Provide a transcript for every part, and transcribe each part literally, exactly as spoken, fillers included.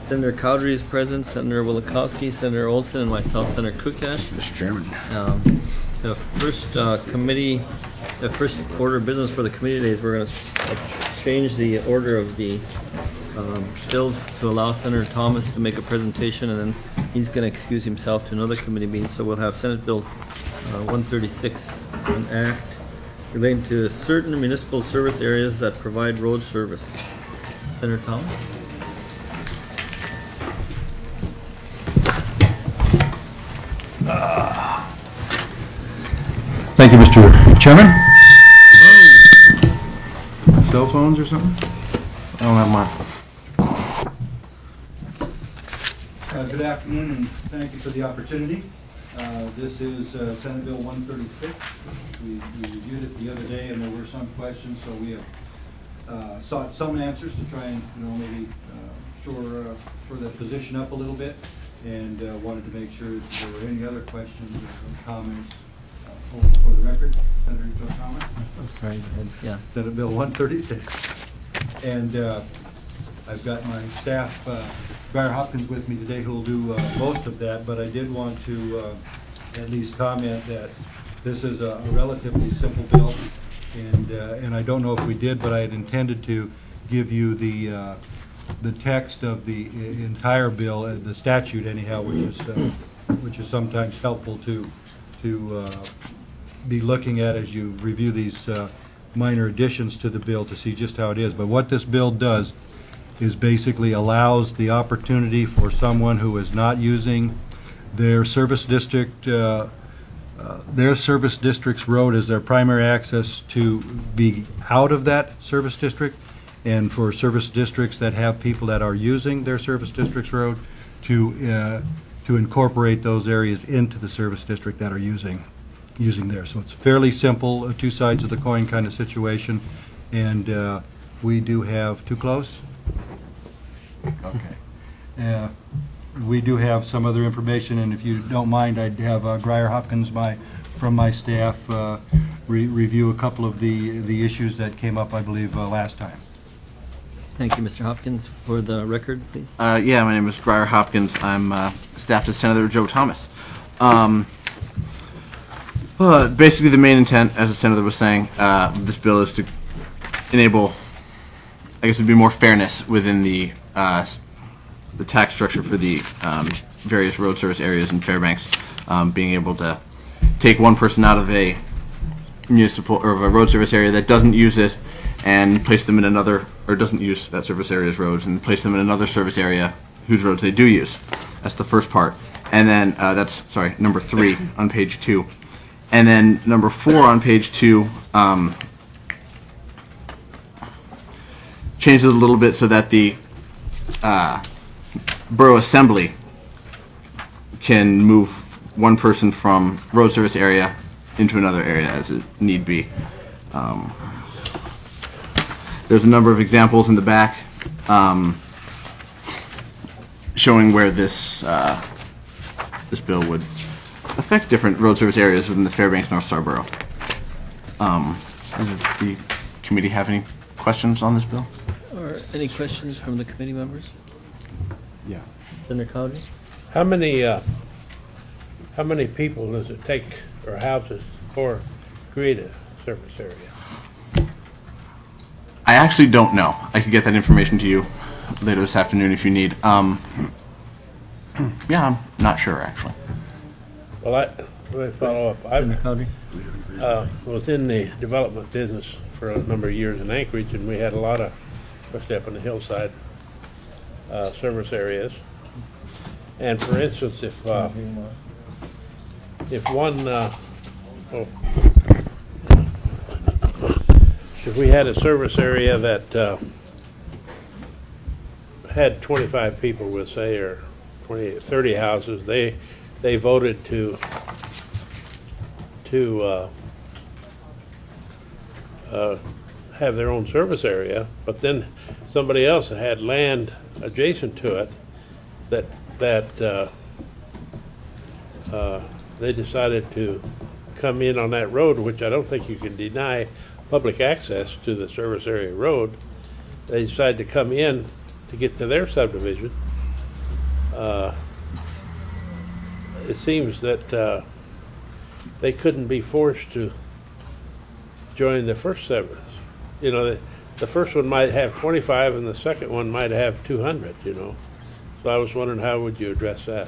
Senator Cowdery is present, Senator Wilikowski, Senator Olson, and myself, Senator Kukash. Mister Chairman. Um, the first uh, committee, the first order of business for the committee today is we're going to change the order of the um, bills to allow Senator Thomas to make a presentation, and then he's going to excuse himself to another committee meeting. So we'll have Senate Bill uh, one thirty-six, an act relating to certain municipal service areas that provide road service. Senator Thomas. Uh, thank you, Mister Chairman. Oh. Cell phones or something? I don't have mine. Uh, good afternoon, and thank you for the opportunity. Uh, this is uh, Senate Bill one thirty-six. We, we reviewed it the other day, and there were some questions, so we have uh, sought some answers to try and, you know, maybe uh, shore, uh, shore the position up a little bit, and uh, wanted to make sure if there were any other questions or comments uh, for, for the record. Senator Joe Thomas. I'm sorry, go ahead. Yeah. Senate Bill one thirty-six. And uh, I've got my staff, uh, Briar Hopkins, with me today, who will do uh, most of that, but I did want to uh, at least comment that this is a relatively simple bill, and uh, and I don't know if we did, but I had intended to give you the uh, the text of the entire bill, uh, the statute anyhow, which is uh, which is sometimes helpful to to uh, be looking at as you review these uh, minor additions to the bill to see just how it is. But what this bill does is basically allows the opportunity for someone who is not using their service district, uh, uh, their service district's road as their primary access to be out of that service district, and for service districts that have people that are using their service district's road to uh, to incorporate those areas into the service district that are using using there. So it's fairly simple, uh, two sides of the coin kind of situation, and uh, we do have too close. Okay. Uh, we do have some other information, and if you don't mind, I'd have uh, Briar Hopkins, my from my staff, uh, re review a couple of the the issues that came up, I believe, uh, last time. Thank you, Mister Hopkins. For the record, please. Uh, yeah, my name is Briar Hopkins. I'm uh, staff to Senator Joe Thomas. Um, uh, basically, the main intent, as the senator was saying, uh, this bill is to enable, I guess, it'd be more fairness within the uh, the tax structure for the um, various road service areas in Fairbanks, um, being able to take one person out of a municipal or of a road service area that doesn't use it and place them in another, or doesn't use that service area's roads, and place them in another service area whose roads they do use. That's the first part. And then uh, that's, sorry, number three on page two. And then number four on page two, um, changes it a little bit so that the uh, borough assembly can move one person from road service area into another area as it need be. Um, there's a number of examples in the back um, showing where this uh, this bill would affect different road service areas within the Fairbanks North Star Borough. Um, does the committee have any questions on this bill? Or any questions from the committee members? Yeah. Senator Cowdery? How many uh, how many people does it take, or houses, for create a service area? I actually don't know. I could get that information to you later this afternoon if you need. Um, yeah, I'm not sure actually. Well, I, let me follow up. Senator I Cowdery? uh, was in the development business for a number of years in Anchorage, and we had a lot of, especially up on the hillside, uh, service areas. And for instance, if uh, if one, uh, oh, if we had a service area that uh, had twenty-five people, we'll say, or twenty, thirty houses, they they voted to to uh, uh, have their own service area, but then somebody else had land adjacent to it that that uh, uh, they decided to come in on that road, which I don't think you can deny public access to the service area road. They decided to come in to get to their subdivision, uh, it seems that uh, they couldn't be forced to join the first severance. You know, the, the first one might have twenty-five and the second one might have two hundred, you know. So I was wondering, how would you address that?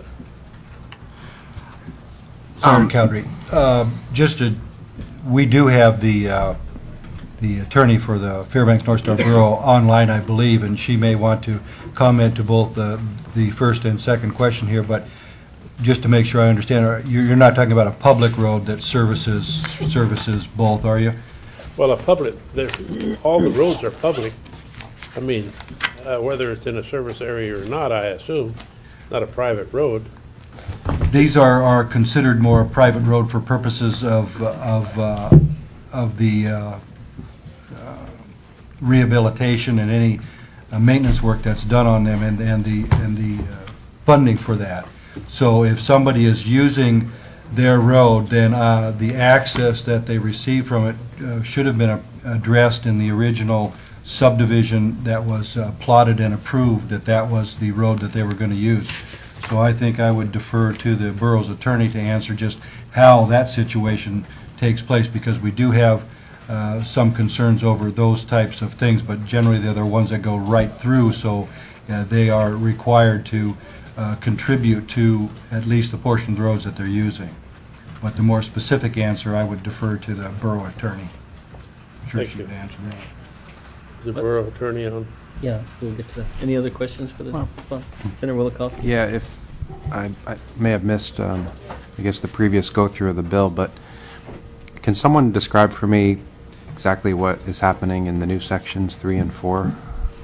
Senator Cowdery, uh, just to, we do have the, uh, the attorney for the Fairbanks North Star Borough online, I believe, and she may want to comment to both the, the first and second question here, but just to make sure I understand, are- you're you're not talking about a public road that services, services both, are you? Well, a public, there- all the roads are public. I mean, uh, whether it's in a service area or not, I assume, not a private road. These are, are considered more a private road for purposes of, of, uh, of the uh, uh, rehabilitation and any uh, maintenance work that's done on them and, and the, and the uh, funding for that. So if somebody is using their road, then uh, the access that they receive from it uh, should have been uh, addressed in the original subdivision that was uh, plotted and approved, that that was the road that they were going to use. So I think I would defer to the borough's attorney to answer just how that situation takes place, because we do have uh, some concerns over those types of things, but generally they're the ones that go right through, so uh, they are required to uh, contribute to at least the portion of the roads that they're using. But the more specific answer, I would defer to the borough attorney. I'm sure Thank she you. would answer that. The borough attorney on? Yeah, we'll get to that. Any other questions for the, well, Senator Wilakowski? Yeah, if, I, I may have missed, um, I guess, the previous go-through of the bill, but can someone describe for me exactly what is happening in the new sections three and four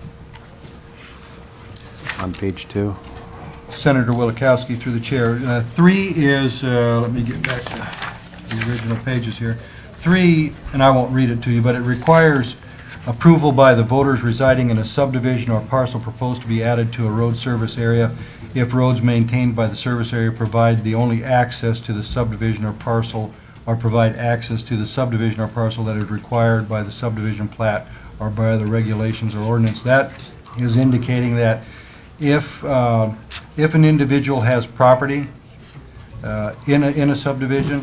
on page two? Senator Wilakowski, through the chair. Uh, Three is, uh, let me get back to the original pages here. Three, and I won't read it to you, but it requires approval by the voters residing in a subdivision or parcel proposed to be added to a road service area if roads maintained by the service area provide the only access to the subdivision or parcel, or provide access to the subdivision or parcel that is required by the subdivision plat or by the regulations or ordinance. That is indicating that if uh, if an individual has property uh, in a in a subdivision,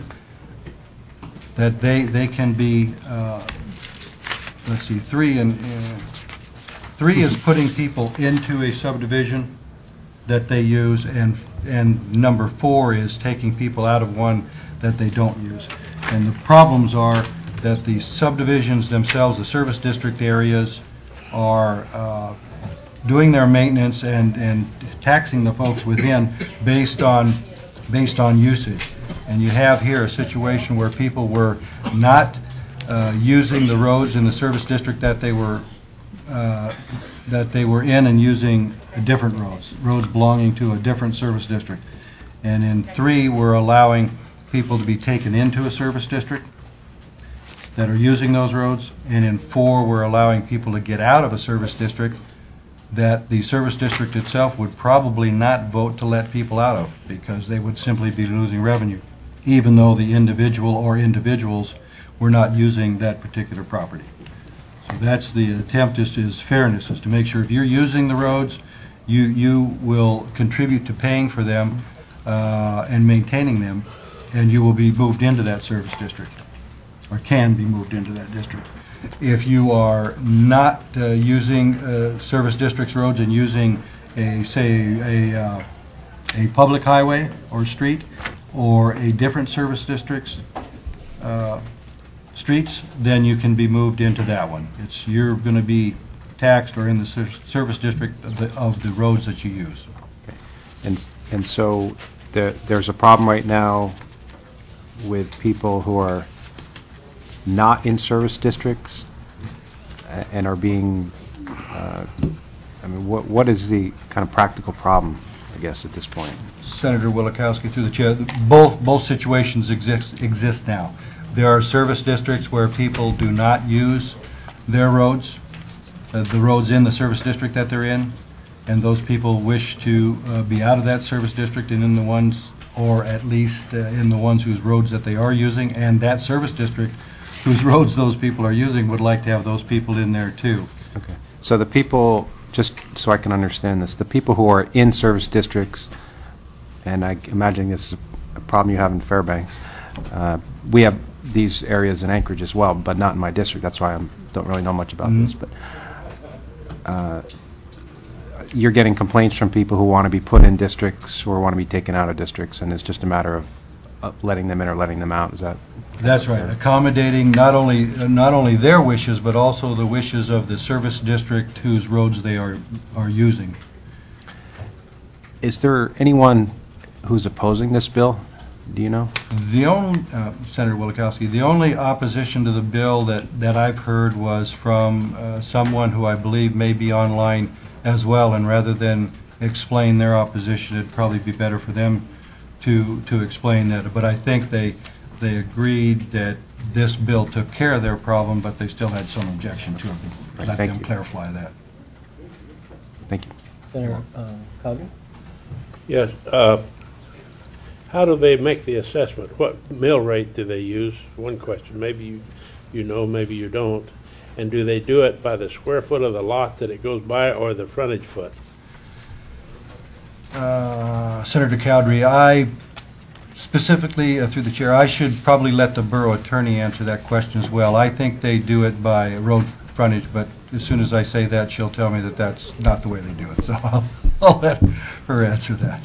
that they they can be uh, let's see, three and uh, three is putting people into a subdivision that they use, and and number four is taking people out of one that they don't use. And the problems are that the subdivisions themselves, the service district areas, are uh, doing their maintenance and and taxing the folks within based on based on usage. And you have here a situation where people were not uh, using the roads in the service district that they were uh, that they were in, and using different roads, roads belonging to a different service district. And in three, we're allowing people to be taken into a service district that are using those roads. And in four, we're allowing people to get out of a service district that the service district itself would probably not vote to let people out of, because they would simply be losing revenue, even though the individual or individuals were not using that particular property. So that's the attempt, is, is fairness, is to make sure if you're using the roads, you, you will contribute to paying for them uh, and maintaining them, and you will be moved into that service district, or can be moved into that district. If you are not uh, using uh, service districts roads and using a, say, a, uh, a public highway or street, or a different service district's uh, streets, then you can be moved into that one. It's, you're going to be taxed or in the ser service district of the, of the roads that you use. Okay. And, and so there, there's a problem right now with people who are not in service districts a- and are being, uh, I mean, what, what is the kind of practical problem, I guess, at this point? Senator Wilakowski, through the chair, both both situations exist exist now. There are service districts where people do not use their roads, uh, the roads in the service district that they're in, and those people wish to uh, be out of that service district and in the ones, or at least uh, in the ones whose roads that they are using, and that service district whose roads those people are using would like to have those people in there too. Okay. So the people just so I can understand this, the people who are in service districts, and I imagine this is a problem you have in Fairbanks, uh, we have these areas in Anchorage as well, but not in my district. That's why I don't really know much about Mhm. this. But uh, you're getting complaints from people who want to be put in districts or want to be taken out of districts, and it's just a matter of uh, letting them in or letting them out. Is that? That's right, accommodating not only, not only their wishes, but also the wishes of the service district whose roads they are, are using. Is there anyone who's opposing this bill? Do you know? The only, uh, Senator Wielechowski, the only opposition to the bill that, that I've heard was from uh, someone who I believe may be online as well, and rather than explain their opposition, it'd probably be better for them to, to explain that. But I think they, they agreed that this bill took care of their problem, but they still had some objection to it. Right, Let thank them you. clarify that. Thank you. Senator uh, Cowdery? Yes. Uh, how do they make the assessment? What mill rate do they use? One question. Maybe you, you know, maybe you don't. And do they do it by the square foot of the lot that it goes by, or the frontage foot? Uh, Senator Cowdery, I specifically, uh, through the chair, I should probably let the borough attorney answer that question as well. I think they do it by road frontage, but as soon as I say that, she'll tell me that that's not the way they do it. So I'll, I'll let her answer that.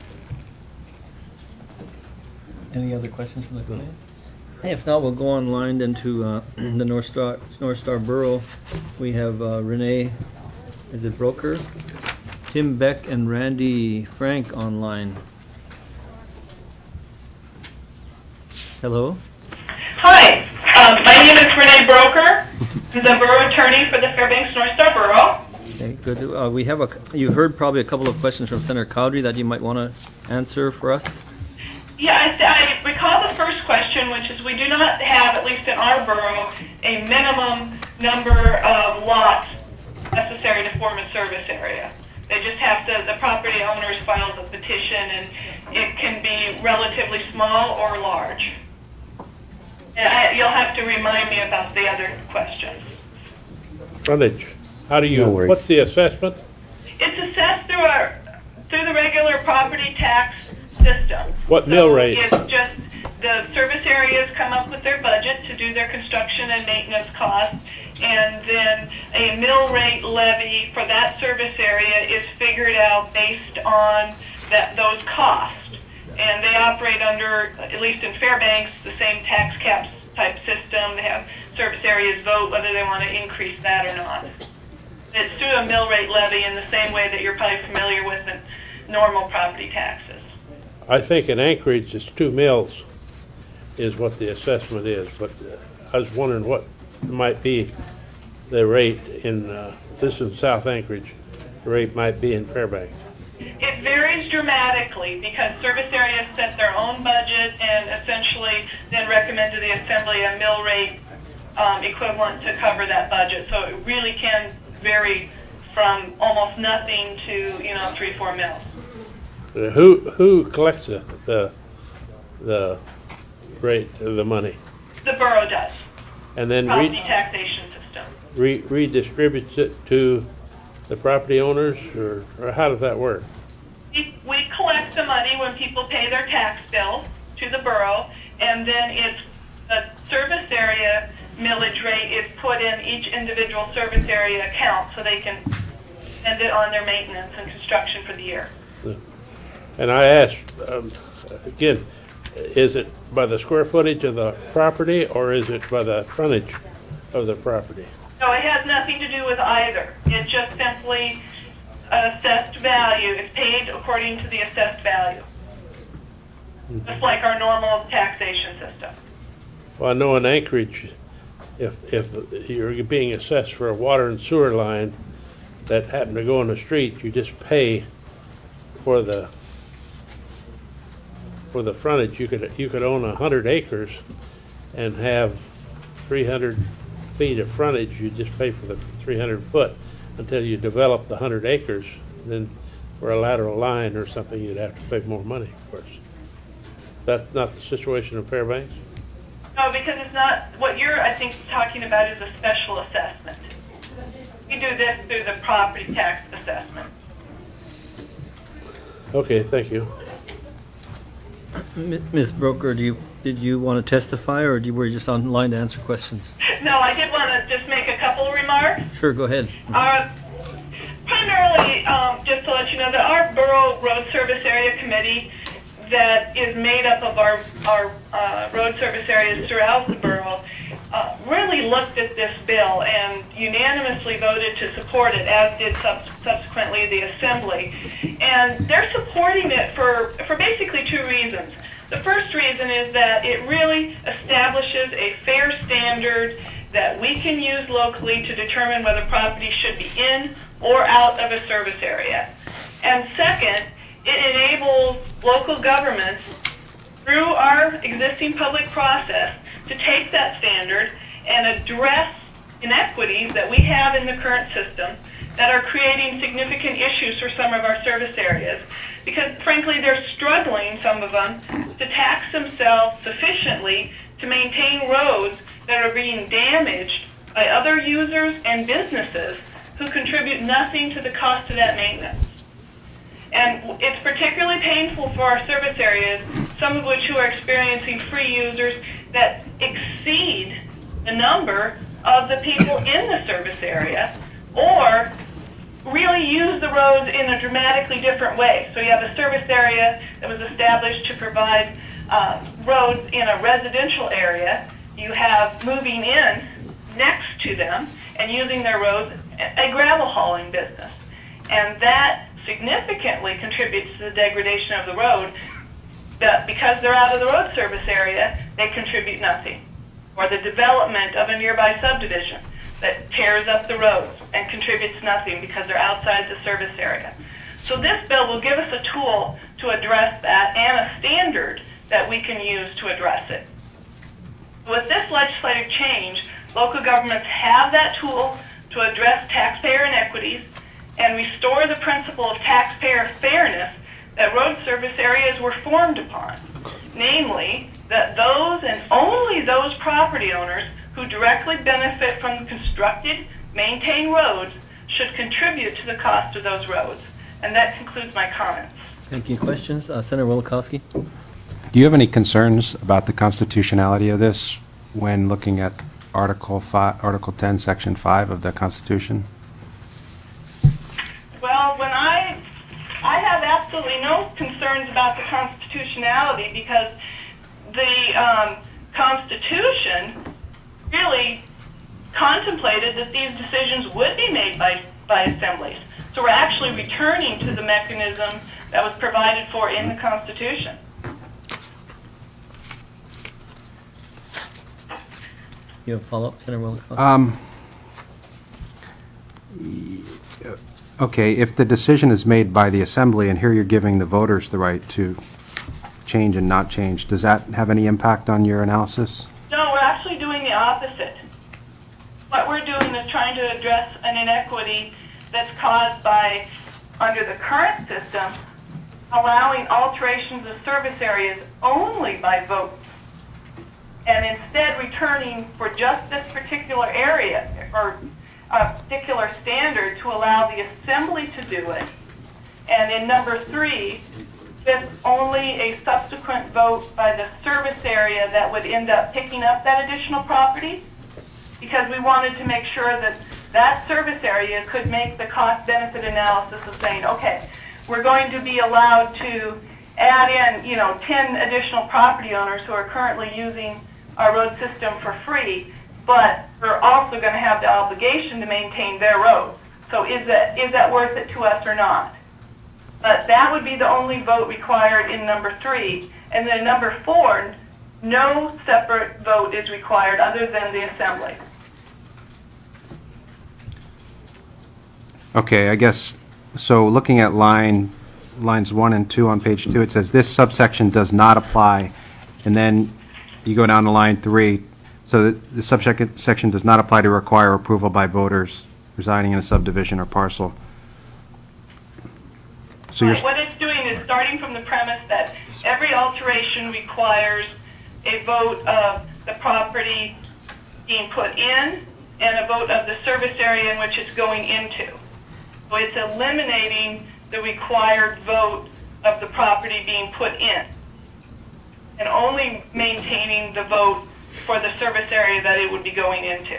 Any other questions from the committee? If not, we'll go online then to uh, the North Star, North Star Borough. We have uh, Renee, is it Broker? Tim Beck and Randy Frank online. Hello? Hi, um, my name is Renee Broker. I'm the borough attorney for the Fairbanks North Star Borough. Okay, good. Uh, we have a, you heard probably a couple of questions from Senator Cowdery that you might want to answer for us. Yeah, I, I recall the first question, which is we do not have, at least in our borough, a minimum number of lots necessary to form a service area. They just have to, the property owners file the petition, and it can be relatively small or large. And I, you'll have to remind me about the other questions. Frontage. How do you, No worries. what's the assessment? It's assessed through our, through the regular property tax system. What mill rate? So it's just, the service areas come up with their budget to do their construction and maintenance costs, and then a mill rate levy for that service area is figured out based on that, those costs. And they operate under, at least in Fairbanks, the same tax caps type system. They have service areas vote whether they want to increase that or not. It's through a mill rate levy in the same way that you're probably familiar with in normal property taxes. I think in Anchorage it's two mills is what the assessment is, but uh, I was wondering what might be the rate in, uh, this in South Anchorage, the rate might be in Fairbanks. It varies dramatically because service areas set their own budget and essentially then recommend to the Assembly a mill rate um, equivalent to cover that budget. So it really can vary from almost nothing to, you know, three, four mils. Uh, Who, who collects the, the, the rate, of the money? The borough does. And then Property re- taxation system. re- redistributes it to the property owners, or, or how does that work? We, we collect the money when people pay their tax bill to the borough, and then it's the service area millage rate is put in each individual service area account so they can spend it on their maintenance and construction for the year. And I asked, um, again, is it by the square footage of the property, or is it by the frontage of the property? No, it has nothing to do with either. It's just simply assessed value. It's paid according to the assessed value. Just like our normal taxation system. Well, I know in Anchorage, if, if you're being assessed for a water and sewer line that happened to go in the street, you just pay for the for the frontage. You could you could own a hundred acres and have three hundred feet of frontage. You just pay for the three hundred foot until you develop the hundred acres. Then for a lateral line or something, you'd have to pay more money, of course. That's not the situation in Fairbanks. No, because it's not, what you're, I think, talking about is a special assessment. We do this through the property tax assessment. Okay, thank you. M- Miz Broker, do you, did you want to testify, or do you, were you just online to answer questions? No, I did want to just make a couple of remarks. Sure, go ahead. Uh, primarily, um, just to let you know that our Borough Road Service Area Committee that is made up of our, our uh, road service areas throughout the borough uh, really looked at this bill and unanimously voted to support it, as did sub- subsequently the Assembly. And they're supporting it for, for basically two reasons. The first reason is that it really establishes a fair standard that we can use locally to determine whether property should be in or out of a service area. And second, it enables local governments, through our existing public process, to take that standard and address inequities that we have in the current system that are creating significant issues for some of our service areas. Because, frankly, they're struggling, some of them, to tax themselves sufficiently to maintain roads that are being damaged by other users and businesses who contribute nothing to the cost of that maintenance. And it's particularly painful for our service areas, some of which who are experiencing free users that exceed the number of the people in the service area, or really use the roads in a dramatically different way. So you have a service area that was established to provide uh, roads in a residential area. You have moving in next to them and using their roads a gravel hauling business. And that significantly contributes to the degradation of the road. That because they're out of the road service area, they contribute nothing. Or the development of a nearby subdivision that tears up the roads and contributes nothing because they're outside the service area. So this bill will give us a tool to address that and a standard that we can use to address it. With this legislative change, local governments have that tool to address taxpayer inequities and restore the principle of taxpayer fairness that road service areas were formed upon. Namely, that those and only those property owners who directly benefit from constructed, maintained roads should contribute to the cost of those roads. And that concludes my comments. Thank you. Questions? Uh, Senator Wielkowski? Do you have any concerns about the constitutionality of this when looking at Article five, Article ten, Section five of the Constitution? Well, when I, I have absolutely no concerns about the constitutionality because the um, Constitution really contemplated that these decisions would be made by, by assemblies. So we're actually returning to the mechanism that was provided for in the Constitution. You have a follow-up, Senator Wielkowski? Um, okay, if the decision is made by the Assembly, and here you're giving the voters the right to change and not change, does that have any impact on your analysis? No, we're actually doing the opposite. What we're doing is trying to address an inequity that's caused by, under the current system, allowing alterations of service areas only by vote, and instead returning for just this particular area or a particular standard to allow the Assembly to do it. And in number three, with only a subsequent vote by the service area that would end up picking up that additional property, because we wanted to make sure that that service area could make the cost-benefit analysis of saying, okay, we're going to be allowed to add in, you know, ten additional property owners who are currently using our road system for free, but we're also going to have the obligation to maintain their roads. So is that, is that worth it to us or not? But that would be the only vote required in number three. And then number four, no separate vote is required other than the Assembly. Okay, I guess, so looking at line, lines one and two on page two, it says this subsection does not apply, and then you go down to line three, so that the subsection does not apply to require approval by voters residing in a subdivision or parcel. So you're, Right, what it's doing is starting from the premise that every alteration requires a vote of the property being put in and a vote of the service area in which it's going into. So it's eliminating the required vote of the property being put in, and only maintaining the vote for the service area that it would be going into.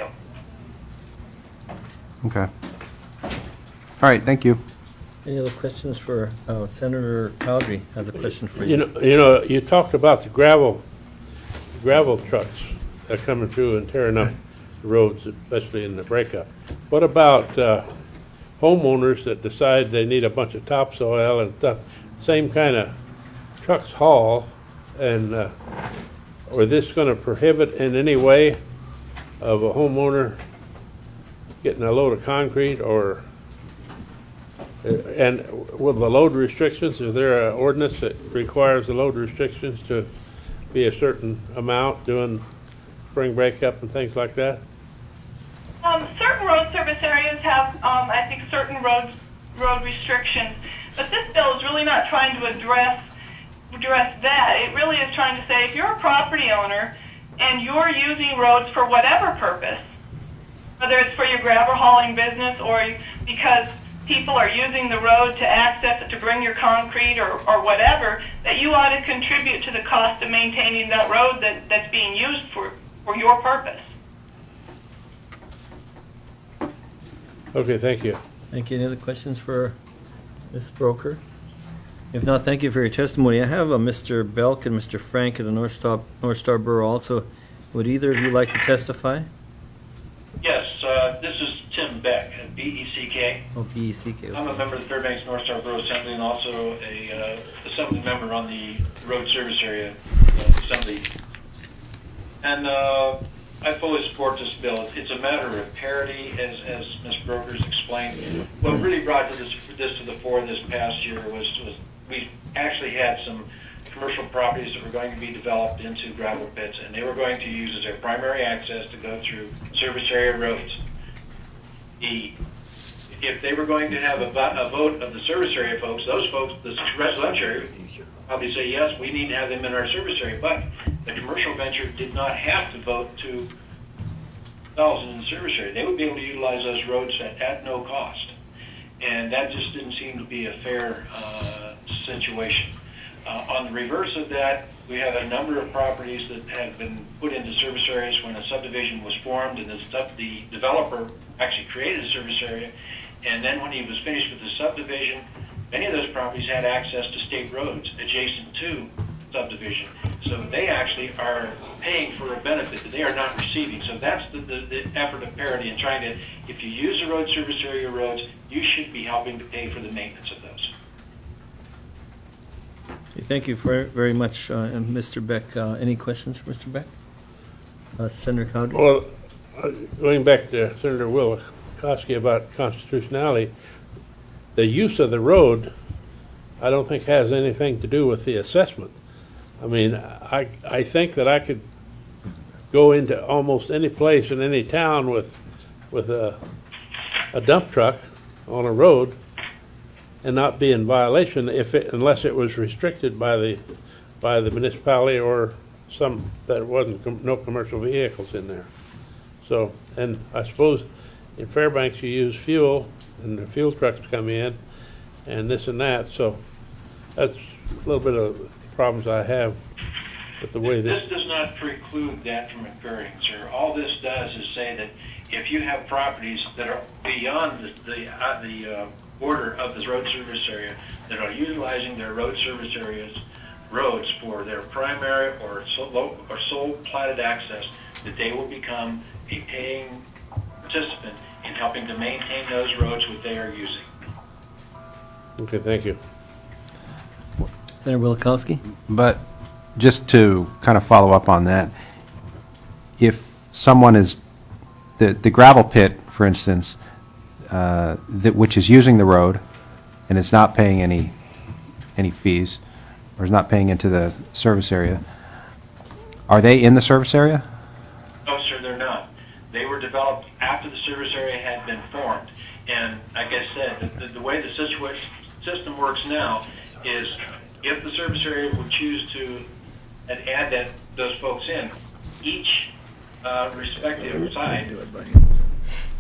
Okay. All right, thank you. Any other questions for uh, Senator Cowdery has a question for you. You know, you know, you talked about the gravel, gravel trucks that are coming through and tearing up the roads, especially in the breakup. What about uh, homeowners that decide they need a bunch of topsoil and stuff? Same kind of trucks haul, and uh, are this going to prohibit in any way of a homeowner getting a load of concrete, or uh, and with the load restrictions, is there an ordinance that requires the load restrictions to be a certain amount doing spring breakup and things like that? Um, certain road service areas have, um, I think, certain road road restrictions, but this bill is really not trying to address address that. It really is trying to say, if you're a property owner and you're using roads for whatever purpose, whether it's for your gravel hauling business or because people are using the road to access it to bring your concrete or, or whatever, that you ought to contribute to the cost of maintaining that road that, that's being used for, for your purpose. Okay, thank you. Thank you. Any other questions for Miz Broker? If not, thank you for your testimony. I have a Mister Belk and Mister Frank at the North Star, North Star Borough also. Would either of you like to testify? Yes, uh, this is Tim Beck, B E C K. Oh, B E C K. Okay. I'm a member of the Fairbanks North Star Borough Assembly and also a uh, assembly member on the road service area uh, assembly. And uh, I fully support this bill. It's a matter of parity, as, as Miz Brokers explained. What really brought to this, this to the fore this past year was, was we actually had some commercial properties that were going to be developed into gravel pits, and they were going to use as their primary access to go through service area roads. The, if they were going to have a, a vote of the service area folks, those folks, the residential area, probably say, yes, we need to have them in our service area, but the commercial venture did not have to vote to themselves in the service area. They would be able to utilize those roads at, at no cost. And that just didn't seem to be a fair uh, situation. Uh, on the reverse of that, we have a number of properties that have been put into service areas when a subdivision was formed, and the, sub the developer actually created a service area, and then when he was finished with the subdivision, many of those properties had access to state roads adjacent to subdivision. So they actually are paying for a benefit that they are not receiving. So that's the, the, the effort of parity in trying to, if you use the road service area roads, you should be helping to pay for the maintenance of those. Thank you very, very much, uh, Mister Beck. Uh, any questions for Mister Beck? Uh, Senator Cowdery? Well, uh, going back to Senator Wilkowski about constitutionality, the use of the road, I don't think has anything to do with the assessment. I mean, I, I think that I could go into almost any place in any town with, with a, a dump truck on a road and not be in violation if it, unless it was restricted by the by the municipality or some that wasn't com no commercial vehicles in there. So, and I suppose in Fairbanks you use fuel, and the fuel trucks come in, and this and that. So that's a little bit of problems I have with the way this. This does not preclude that from occurring, sir. All this does is say that if you have properties that are beyond the the, uh, the uh, border of the road service area that are utilizing their road service areas roads for their primary or sole, or sole platted access, that they will become a paying participant in helping to maintain those roads which they are using. Okay, thank you. Senator Wilkowski? But just to kind of follow up on that, if someone is, the, the gravel pit, for instance, uh, that which is using the road and is not paying any any fees, or is not paying into the service area, are they in the service area? No, sir, they're not. They were developed after the service area had been formed. And like I said, the, the way the situation, system works now is if the service area would choose to add that those folks in, each uh, respective side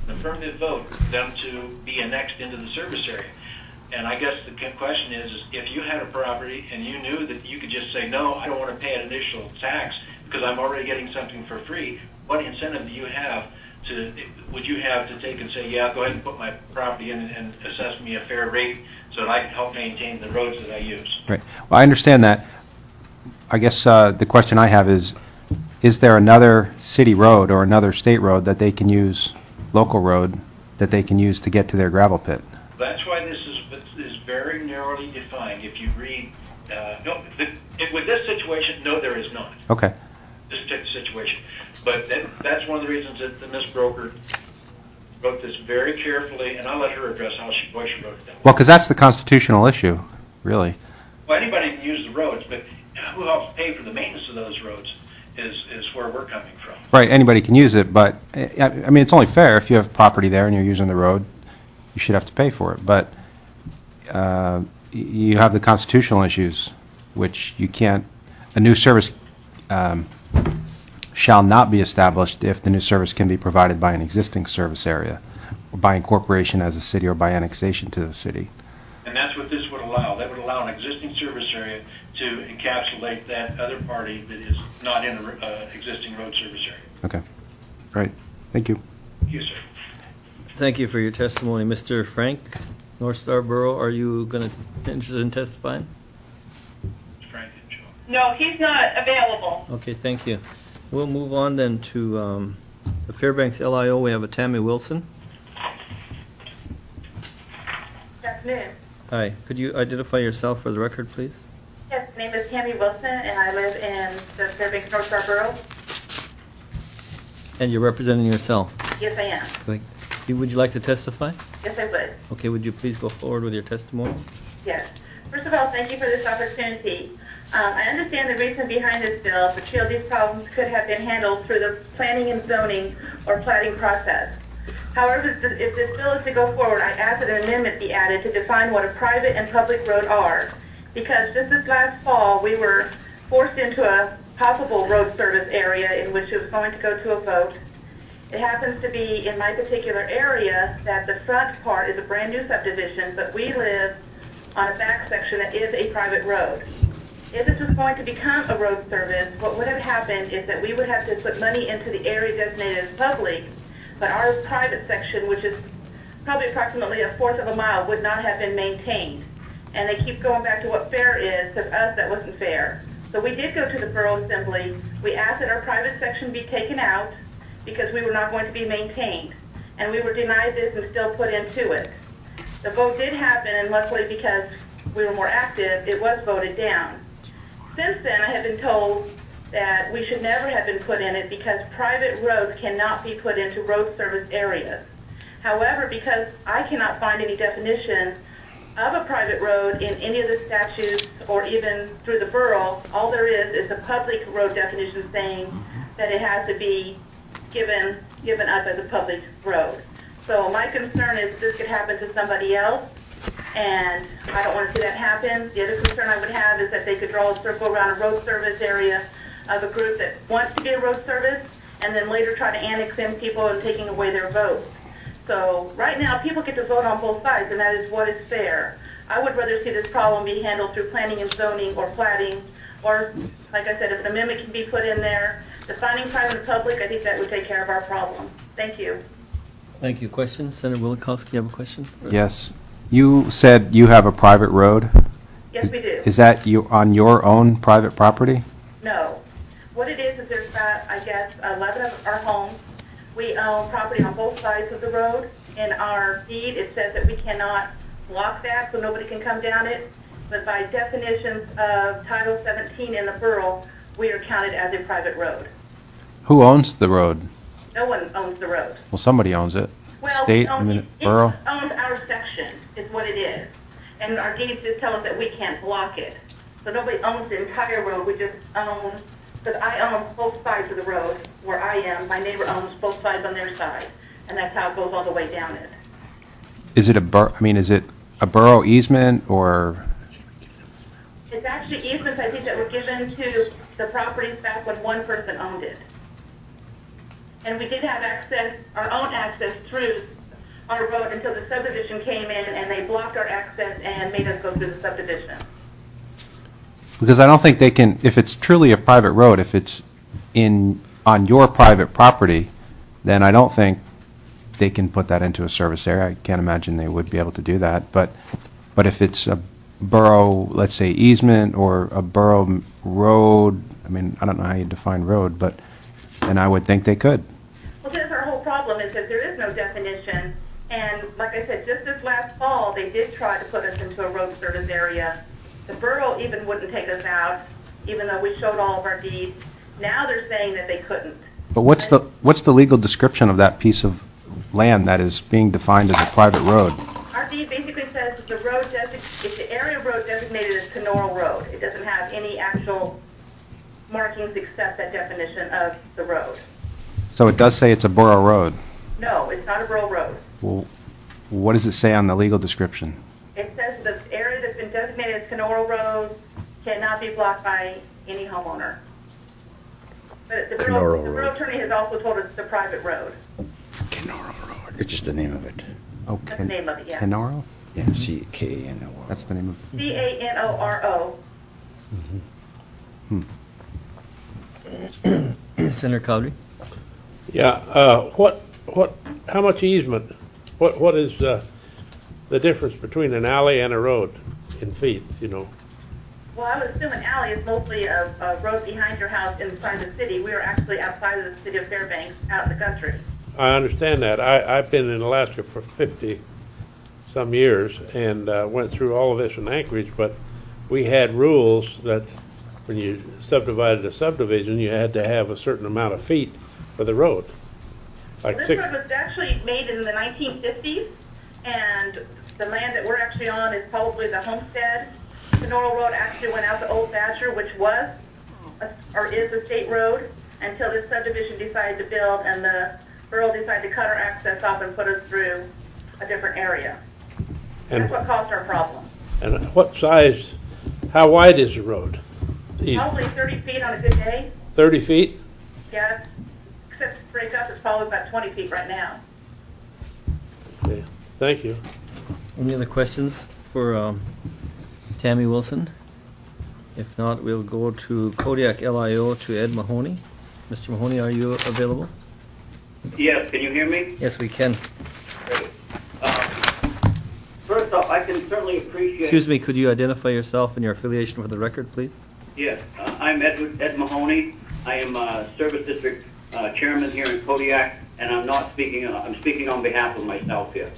an affirmative vote for them to be annexed into the service area. And I guess the question is, is if you had a property and you knew that you could just say, no, I don't want to pay an additional tax because I'm already getting something for free, what incentive do you have to, would you have to take and say, yeah, go ahead and put my property in and assess me a fair rate so that I can help maintain the roads that I use? Right. Well, I understand that. I guess uh, the question I have is, is there another city road or another state road that they can use, local road, that they can use to get to their gravel pit? That's why this is is very narrowly defined. If you read, uh, no, the, if, with this situation, no, there is not. Okay. This particular situation. But that, that's one of the reasons that the Miss Broker wrote this very carefully, and I'll let her address how she, why she wrote it that way. Well, because that's the constitutional issue, really. Well, anybody can use the roads, but who helps pay for the maintenance of those roads is, is where we're coming from. Right, anybody can use it, but, I I mean, it's only fair if you have property there and you're using the road, you should have to pay for it. But uh, y- you have the constitutional issues, which you can't, a new service um, shall not be established if the new service can be provided by an existing service area, or by incorporation as a city, or by annexation to the city. And that's what this would allow. That would allow an existing service area to encapsulate that other party that is not in an uh, existing road service area. Okay. Right. Thank you. Yes, sir. Thank you for your testimony. Mister Frank, North Star Borough, are you going to interested in testifying? Frank and Joe. No, he's not available. Okay, thank you. We'll move on then to um, the Fairbanks L I O. We have a Tammy Wilson. Good afternoon. Hi, could you identify yourself for the record, please? Yes, my name is Tammy Wilson, and I live in the Fairbanks North Star Borough. And you're representing yourself. Yes, I am. Like, would you like to testify? Yes, I would. Okay, would you please go forward with your testimony? Yes. First of all, thank you for this opportunity. Um, I understand the reason behind this bill, but feel these problems could have been handled through the planning and zoning or plating process. However, if this bill is to go forward, I ask that an amendment be added to define what a private and public road are. Because just this last fall, we were forced into a possible road service area in which it was going to go to a vote. It happens to be in my particular area that the front part is a brand new subdivision, but we live on a back section that is a private road. If this was going to become a road service, what would have happened is that we would have to put money into the area designated as public, but our private section, which is probably approximately a fourth of a mile, would not have been maintained. And they keep going back to what fair is, because us, that wasn't fair. So we did go to the Borough Assembly. We asked that our private section be taken out because we were not going to be maintained. And we were denied this and still put into it. The vote did happen, and luckily because we were more active, it was voted down. Since then, I have been told that we should never have been put in it because private roads cannot be put into road service areas. However, because I cannot find any definition of a private road in any of the statutes or even through the borough, all there is is a public road definition saying that it has to be given given up as a public road. So my concern is this could happen to somebody else, and I don't want to see that happen. The other concern I would have is that they could draw a circle around a road service area of a group that wants to be a road service and then later try to annex in people and taking away their votes. So right now, people get to vote on both sides, and that is what is fair. I would rather see this problem be handled through planning and zoning or platting, or, like I said, if an amendment can be put in there, defining private and public, I think that would take care of our problem. Thank you. Thank you. Questions? Senator Willikowski, you have a question? Yes. You said you have a private road. Yes, we do. Is that you on your own private property? No. What it is is there's about, I guess, eleven of our homes. We own property on both sides of the road. In our deed, it says that we cannot block that so nobody can come down it. But by definitions of Title seventeen in the borough, we are counted as a private road. Who owns the road? No one owns the road. Well, somebody owns it. Well, State, we I own, mean, it borough. owns our section, is what it is. And our deeds just tell us that we can't block it. So nobody owns the entire road. We just own, because I own both sides of the road where I am. My neighbor owns both sides on their side. And that's how it goes all the way down it. Is it a bur? I mean, is it a borough easement or? It's actually easements, I think, that were given to the properties back when one person owned it. and we did have access, our own access through our road until the subdivision came in and they blocked our access and made us go through the subdivision. Because I don't think they can, if it's truly a private road, if it's in, on your private property, then I don't think they can put that into a service area. I can't imagine they would be able to do that. But, but if it's a borough, let's say easement, or a borough m- road, I mean, I don't know how you define road, but, then I would think they could. Well, that's our whole problem, is that there is no definition. And like I said, just this last fall, they did try to put us into a road service area. The borough even wouldn't take us out, even though we showed all of our deeds. Now they're saying that they couldn't. But what's the, what's the legal description of that piece of land that is being defined as a private road? Our deed basically says that the road desig- it's the area road designated as Canora Road. It doesn't have any actual markings except that definition of the road. So it does say it's a borough road. No, it's not a borough road. Well, what does it say on the legal description? It says the area that's been designated as Canora Road cannot be blocked by any homeowner. But the borough, Canora the Road. borough attorney has also told us it's a private road. Kenora Road. It's just the name of it. Oh, That's the name of it, yeah. Kenoro? Yeah, C K A N O R. That's the name of. C A N O R O. Senator Cowdery? Yeah, uh, what, what, how much easement, what, what is, uh, the difference between an alley and a road in feet, you know? Well, I would assume an alley is mostly a, a road behind your house inside the city. We are actually outside of the city of Fairbanks, out in the country. I understand that. I, I've been in Alaska for fifty-some years and uh, went through all of this in Anchorage, but we had rules that when you subdivided a subdivision, you had to have a certain amount of feet for the road. Like This six, road was actually made in the nineteen fifties, and the land that we're actually on is probably the homestead. Kenora Road actually went out to Old Thatcher, which was, a, or is a state road, until this subdivision decided to build, and the borough decided to cut our access off and put us through a different area. and, That's what caused our problem. and what size, how wide is the road? Eas- Probably thirty feet on a good day. thirty feet? Yeah, except to break up, it's probably about twenty feet right now. Okay, thank you. Any other questions for um, Tammy Wilson? If not, we'll go to Kodiak L I O to Ed Mahoney. Mister Mahoney, are you available? Yes, can you hear me? Yes, we can. Great. Uh, First off, I can certainly appreciate... Excuse me, could you identify yourself and your affiliation for the record, please? Yes, uh, I'm Edward, Ed Mahoney. I am uh, Service District uh, Chairman here in Kodiak, and I'm not speaking, uh, I'm speaking on behalf of myself here.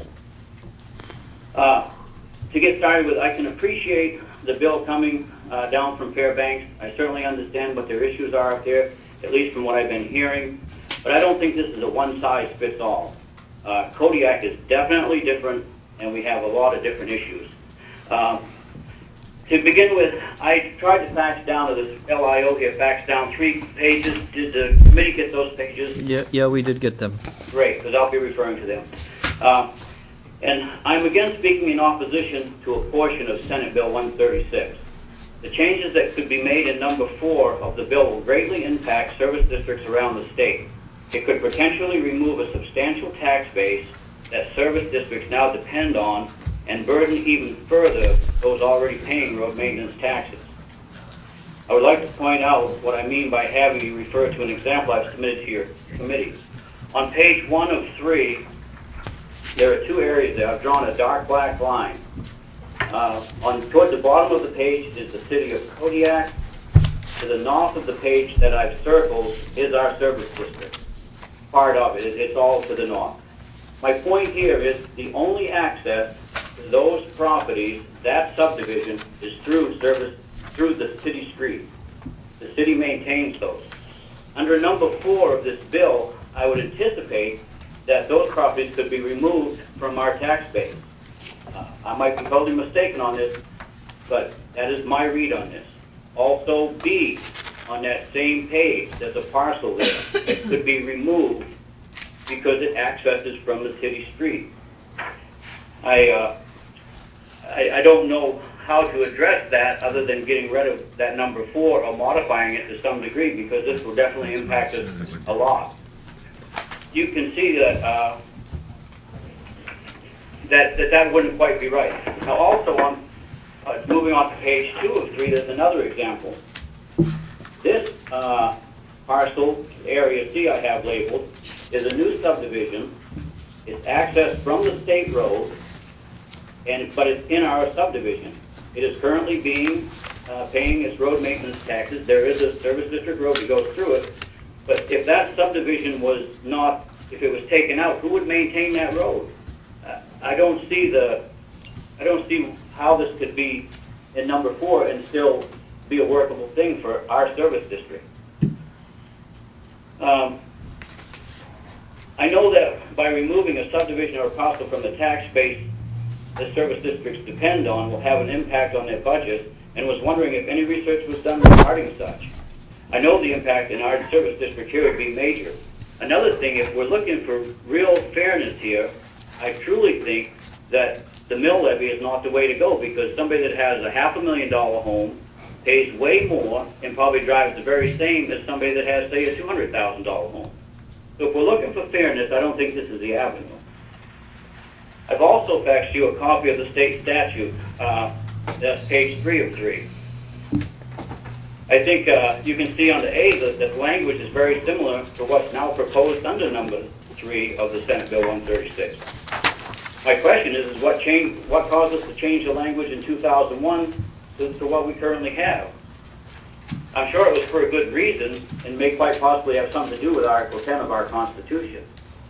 Uh, to get started with, I can appreciate the bill coming uh, down from Fairbanks. I certainly understand what their issues are up there, at least from what I've been hearing. But I don't think this is a one-size-fits-all. Uh, Kodiak is definitely different, and we have a lot of different issues. Um, to begin with, I tried to fax down to this L I O here, fax down three pages. Did the committee get those pages? Yeah, yeah, we did get them. Great, because I'll be referring to them. Um, and I'm again speaking in opposition to a portion of Senate Bill one thirty-six. The changes that could be made in number four of the bill will greatly impact service districts around the state. It could potentially remove a substantial tax base that service districts now depend on and burden even further those already paying road maintenance taxes. I would like to point out what I mean by having you refer to an example I've submitted to your committee. On page one of three, there are two areas there. I've drawn a dark black line. Uh, on toward the bottom of the page is the city of Kodiak. To the north of the page that I've circled is our service district. Part of it, it's all to the north. My point here is the only access to those properties, that subdivision, is through service, through the city street. The city maintains those. Under number four of this bill, I would anticipate that those properties could be removed from our tax base. Uh, I might be totally mistaken on this, but that is my read on this. Also, B, on that same page, there's a parcel there that could be removed because it accesses from the city street. I, uh, I, I don't know how to address that other than getting rid of that number four or modifying it to some degree, because this will definitely impact us a lot. you can see that, uh, that, that that wouldn't quite be right. Now also on, uh, moving on to page two of three, there's another example. This uh, parcel, area C I have labeled, is a new subdivision. It's accessed from the state road, and but it's in our subdivision. It is currently being, uh, paying its road maintenance taxes. There is a service district road that goes through it. But if that subdivision was not, if it was taken out, who would maintain that road? Uh, I don't see the, I don't see how this could be in number four and still be a workable thing for our service district. Um, I know that by removing a subdivision or a parcel from the tax base the service districts depend on will have an impact on their budget, and was wondering if any research was done regarding such. I know the impact in our service district here would be major. Another thing, if we're looking for real fairness here, I truly think that the mill levy is not the way to go, because somebody that has a half a million dollar home pays way more and probably drives the very same as somebody that has, say, a two hundred thousand dollar home. So if we're looking for fairness, I don't think this is the avenue. I've also faxed you a copy of the state statute. Uh, that's page three of three. I think uh, you can see on the A that the language is very similar to what's now proposed under number three of the Senate Bill one thirty-six. My question is, is what change, what caused us to change the language in two thousand one to, to what we currently have? I'm sure it was for a good reason and may quite possibly have something to do with Article ten of our Constitution.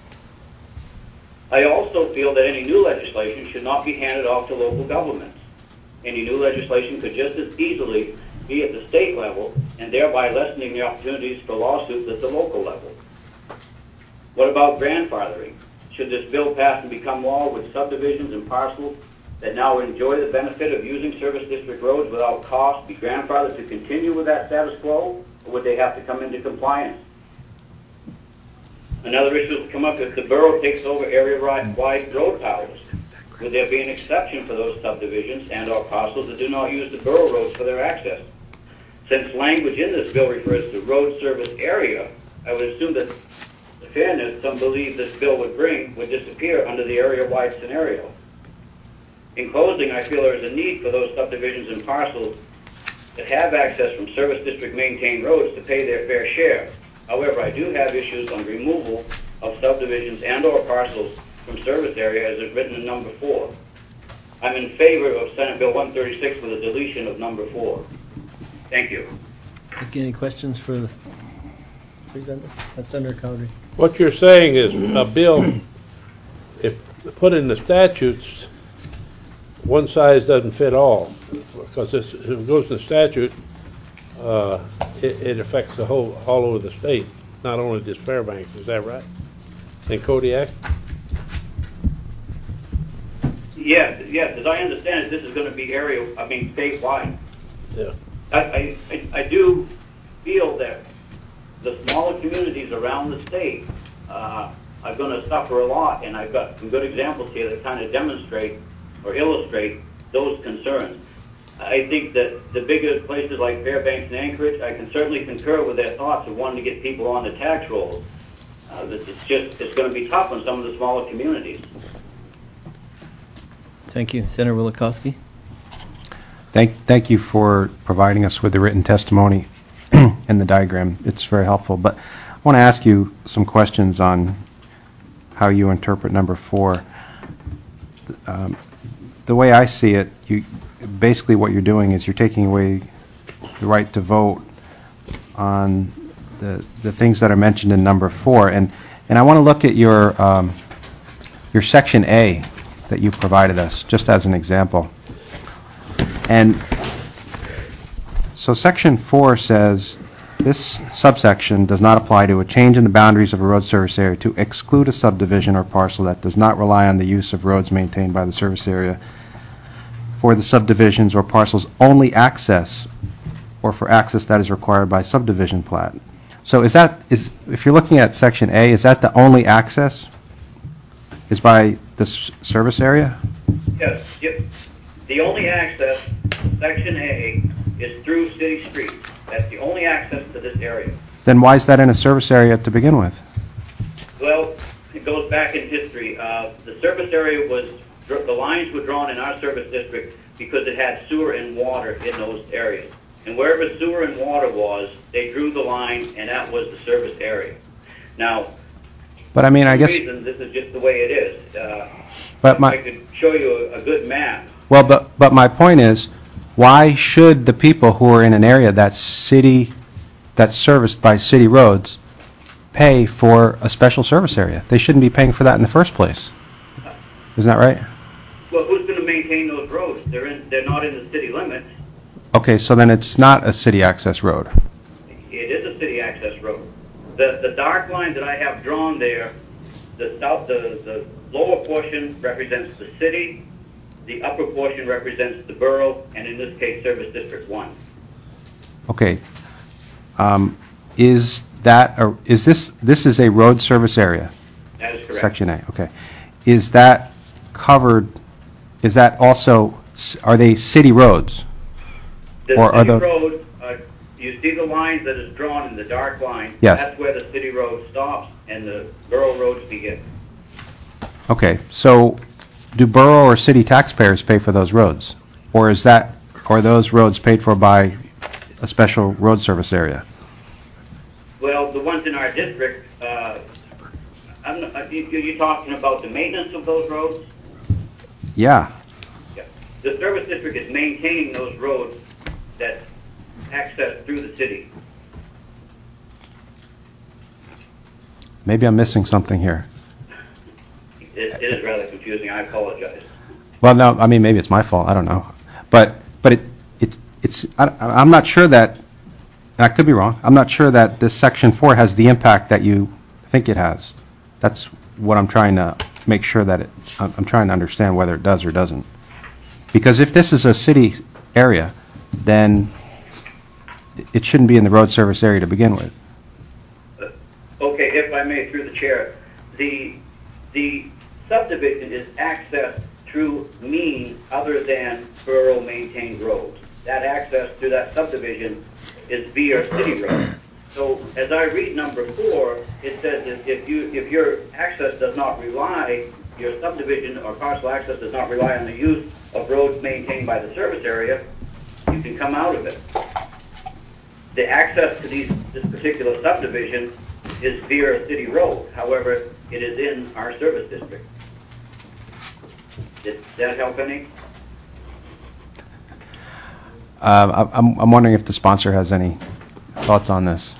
I also feel that any new legislation should not be handed off to local governments. Any new legislation could just as easily be at the state level, and thereby lessening the opportunities for lawsuits at the local level. What about grandfathering? Should this bill pass and become law, would subdivisions and parcels that now enjoy the benefit of using service district roads without cost be grandfathered to continue with that status quo, or would they have to come into compliance? Another issue has come up if the borough takes over area-wide road powers. Would there be an exception for those subdivisions and or parcels that do not use the borough roads for their access? Since language in this bill refers to road service area, I would assume that the fairness some believe this bill would bring would disappear under the area-wide scenario. In closing, I feel there is a need for those subdivisions and parcels that have access from service district maintained roads to pay their fair share. However, I do have issues on removal of subdivisions and or parcels from service area as it's written in number four. I'm in favor of Senate Bill one thirty-six with a deletion of number four. Thank you. Okay, any questions for the presenter? That's Senator Cowdery. What you're saying is a bill, if put in the statutes, one size doesn't fit all, because this, if it goes to the statute, uh, it, it affects the whole, all over the state, not only just Fairbanks. Is that right? And Kodiak? Yes, yes. As I understand it, this is going to be area, I mean, statewide. Yeah. I, I, I do feel that the smaller communities around the state uh, are going to suffer a lot, and I've got some good examples here that kind of demonstrate or illustrate those concerns. I think that the bigger places like Fairbanks and Anchorage, I can certainly concur with their thoughts of wanting to get people on the tax rolls. Uh, that it's just it's going to be tough on some of the smaller communities. Thank you. Senator Wielechowski. Thank, thank you for providing us with the written testimony and the diagram. It's very helpful. But I want to ask you some questions on how you interpret number four. Um, the way I see it, you basically what you're doing is you're taking away the right to vote on the the things that are mentioned in number four. And and I want to look at your um, your section A that you provided us, just as an example. And so section four says, this subsection does not apply to a change in the boundaries of a road service area to exclude a subdivision or parcel that does not rely on the use of roads maintained by the service area for the subdivisions or parcels only access or for access that is required by subdivision plat. So is that, is if you're looking at section A, is that the only access is by this service area? Yes. Yep. The only access, section A, is through city streets. That's the only access to this area. Then why is that in a service area to begin with? Well, goes back in history. Uh, the service area was, the lines were drawn in our service district because it had sewer and water in those areas. And wherever sewer and water was, they drew the line, and that was the service area. Now, But I mean, I for guess, reasons, this is just the way it is. Uh, but if my, I could show you a, a good map. well, but, but my point is, why should the people who are in an area that's city, that's serviced by city roads, pay for a special service area? They shouldn't be paying for that in the first place. Isn't that right? Well, who's going to maintain those roads? They're in, they're not in the city limits. Okay, so then it's not a city access road. It is a city access road. The the dark line that I have drawn there, the south, the, the lower portion represents the city, the upper portion represents the borough, and in this case, Service District One. Okay. Um, is that, or is this, this is a road service area? That is correct. Section A, okay. Is that covered, is that also, are they city roads? The Or are city the- road, uh, you see the lines that is drawn in the dark line? Yes. That's where the city road stops and the borough roads begin. Okay, so do borough or city taxpayers pay for those roads? Or is that, are those roads paid for by a special road service area? Well, the ones in our district, uh, I'm, not- are you, are you talking about the maintenance of those roads? Yeah. Yeah. The service district is maintaining those roads that access through the city. Maybe I'm missing something here. It, it is rather confusing. I apologize. Well, no, I mean, maybe it's my fault, I don't know. But, but it, it's, it's, I, I'm not sure that, and I could be wrong, I'm not sure that this section four has the impact that you think it has. That's what I'm trying to make sure that it, I'm, I'm trying to understand whether it does or doesn't. Because if this is a city area, then it shouldn't be in the road service area to begin with. Uh, okay, if I may, through the chair, the the subdivision is accessed through means other than borough-maintained roads. That access to that subdivision is via city road. So as I read number four, it says that if you if your access does not rely, your subdivision or parcel access does not rely on the use of roads maintained by the service area, you can come out of it. The access to these this particular subdivision is via a city road. However, it is in our service district. Did that help any? Uh, I- I'm, I'm wondering if the sponsor has any thoughts on this.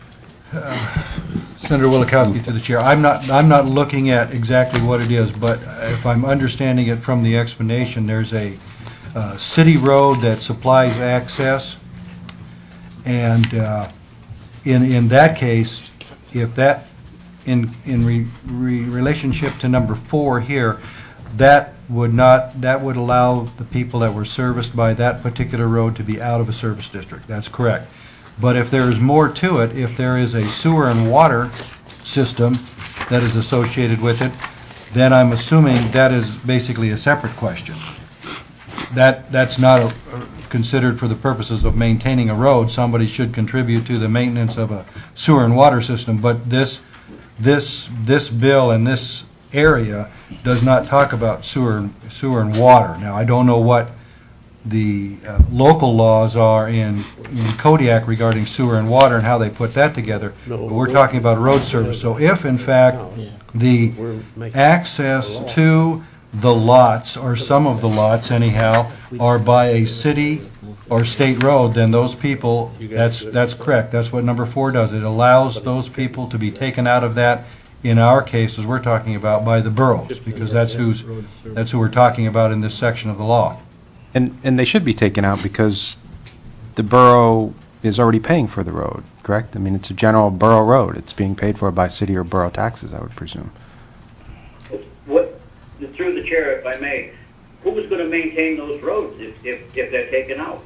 Senator Wilakowski to the chair. I'm not, I'm not looking at exactly what it is, but if I'm understanding it from the explanation, there's a uh, city road that supplies access, and uh, in, in that case, if that, in, in re, re, relationship to number four here, that would not, that would allow the people that were serviced by that particular road to be out of a service district. That's correct. But if there's more to it, if there is a sewer and water system that is associated with it, then I'm assuming that is basically a separate question. That, that's not a, considered for the purposes of maintaining a road. Somebody should contribute to the maintenance of a sewer and water system, but this, this, this bill and this area does not talk about sewer, sewer and water. Now, I don't know what the uh, local laws are in, in Kodiak regarding sewer and water and how they put that together. No, But we're talking about road service. So if, in fact, the We're making access to the lots, or some of the lots anyhow, are by a city or state road, then those people, that's, that's correct. That's what number four does. It allows those people to be taken out of that, in our cases, we're talking about by the boroughs, because that's who's, that's who we're talking about in this section of the law. And, and they should be taken out because the borough is already paying for the road, correct? I mean, it's a general borough road. It's being paid for by city or borough taxes, I would presume. What, through the chair, if I may, who's going to maintain those roads if, if, if they're taken out?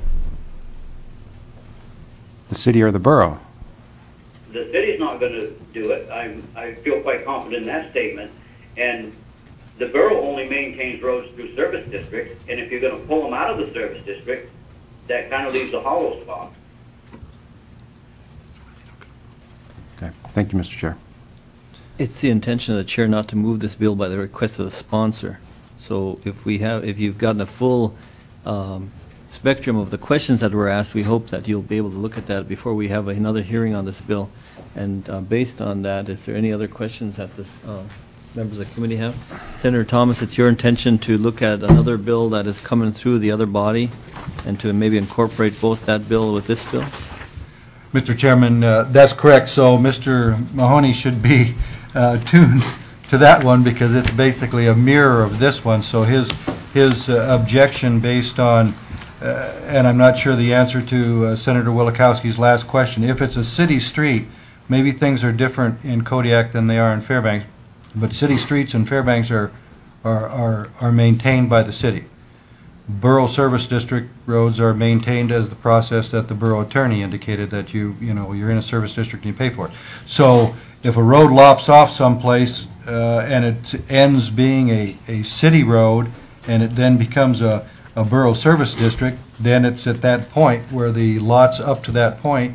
The city or the borough? The city's not going to do it. I'm, I feel quite confident in that statement. And the borough only maintains roads through service districts, and if you're going to pull them out of the service district, that kind of leaves a hollow spot. Okay, thank you, Mister Chair. It's the intention of the chair not to move this bill by the request of the sponsor. So if we have, if you've gotten a full um, spectrum of the questions that were asked, we hope that you'll be able to look at that before we have another hearing on this bill. And uh, based on that, is there any other questions that this uh, members of the committee have? Senator Thomas, it's your intention to look at another bill that is coming through the other body and to maybe incorporate both that bill with this bill? Mister Chairman, uh, that's correct. So Mister Mahoney should be uh, tuned to that one because it's basically a mirror of this one. So his his uh, objection based on, uh, and I'm not sure the answer to uh, Senator Wilikowski's last question. If it's a city street, maybe things are different in Kodiak than they are in Fairbanks. But city streets in Fairbanks are are are, are maintained by the city. Borough Service District roads are maintained as the process that the borough attorney indicated that you, you know, you're in a service district and you pay for it. So if a road lops off someplace uh, and it ends being a, a city road and it then becomes a, a borough service district, then it's at that point where the lots up to that point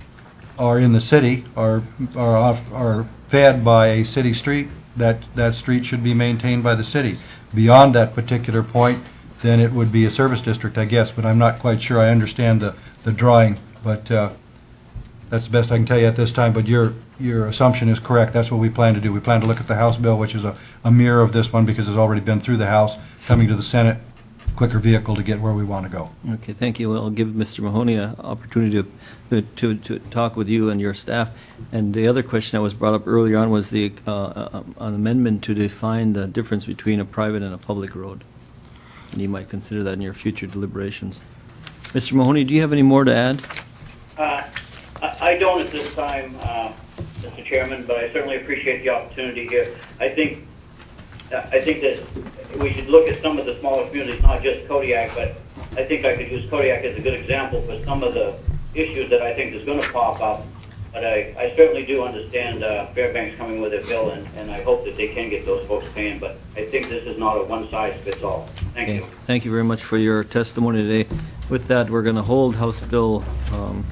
are in the city, are, are, off, are fed by a city street. That, that street should be maintained by the city. Beyond that particular point, then it would be a service district, I guess, but I'm not quite sure I understand the, the drawing, but uh, that's the best I can tell you at this time, but your your assumption is correct. That's what we plan to do. We plan to look at the House bill, which is a, a mirror of this one because it's already been through the House, coming to the Senate, quicker vehicle to get where we want to go. Okay, thank you. I'll give Mister Mahoney an opportunity to, to, to talk with you and your staff. And the other question that was brought up earlier on was the uh, an amendment to define the difference between a private and a public road. And you might consider that in your future deliberations. Mister Mahoney, do you have any more to add? Uh, I, I don't at this time, uh, Mister Chairman, but I certainly appreciate the opportunity here. I think uh, I think that we should look at some of the smaller communities, not just Kodiak, but I think I could use Kodiak as a good example for some of the issues that I think is going to pop up. But I, I certainly do understand uh, Fairbanks coming with a bill, and, and I hope that they can get those folks paying. But I think this is not a one-size-fits-all. Thank Okay. you. Thank you very much for your testimony today. With that, we're going to hold House Bill um,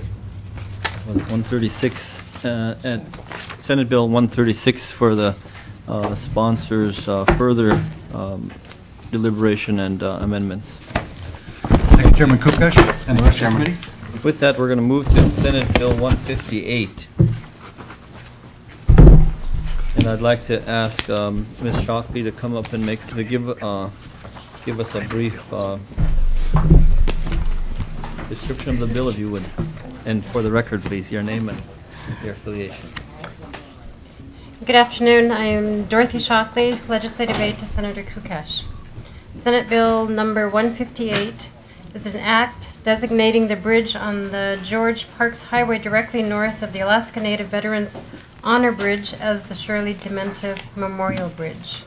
one thirty-six, uh, and Senate Bill one thirty-six for the uh, sponsors' uh, further um, deliberation and uh, amendments. Thank you, Chairman Kukash and the rest of the committee. With that, we're going to move to Senate Bill one fifty-eight. And I'd like to ask um, Miz Shockley to come up and make to give uh, give us a brief uh, description of the bill, if you would. And for the record, please, your name and your affiliation. Good afternoon. I am Dorothy Shockley, legislative aide to Senator Kukash. Senate Bill number one fifty-eight is an act designating the bridge on the George Parks Highway directly north of the Alaska Native Veterans Honor Bridge as the Shirley Dementive Memorial Bridge.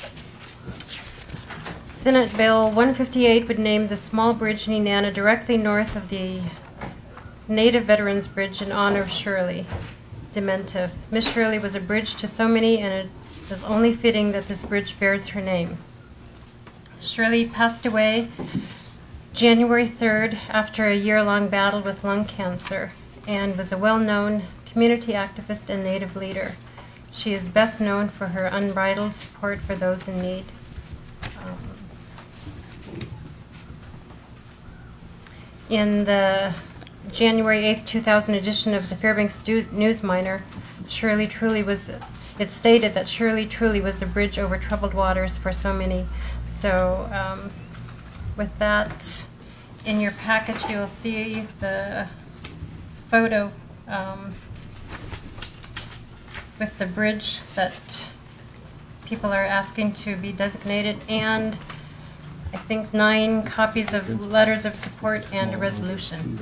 Senate Bill one fifty-eight would name the small bridge in Enana directly north of the Native Veterans Bridge in honor of Shirley Dementive. Miss Shirley was a bridge to so many, and it is only fitting that this bridge bears her name. Shirley passed away January third after a year-long battle with lung cancer and was a well-known community activist and Native leader. She is best known for her unbridled support for those in need. Um, in the January eighth, two thousand edition of the Fairbanks News Miner, Shirley Truly was, it stated that Shirley Truly was a bridge over troubled waters for so many. So um, with that, in your package you'll see the photo um, with the bridge that people are asking to be designated, and I think nine copies of letters of support and a resolution.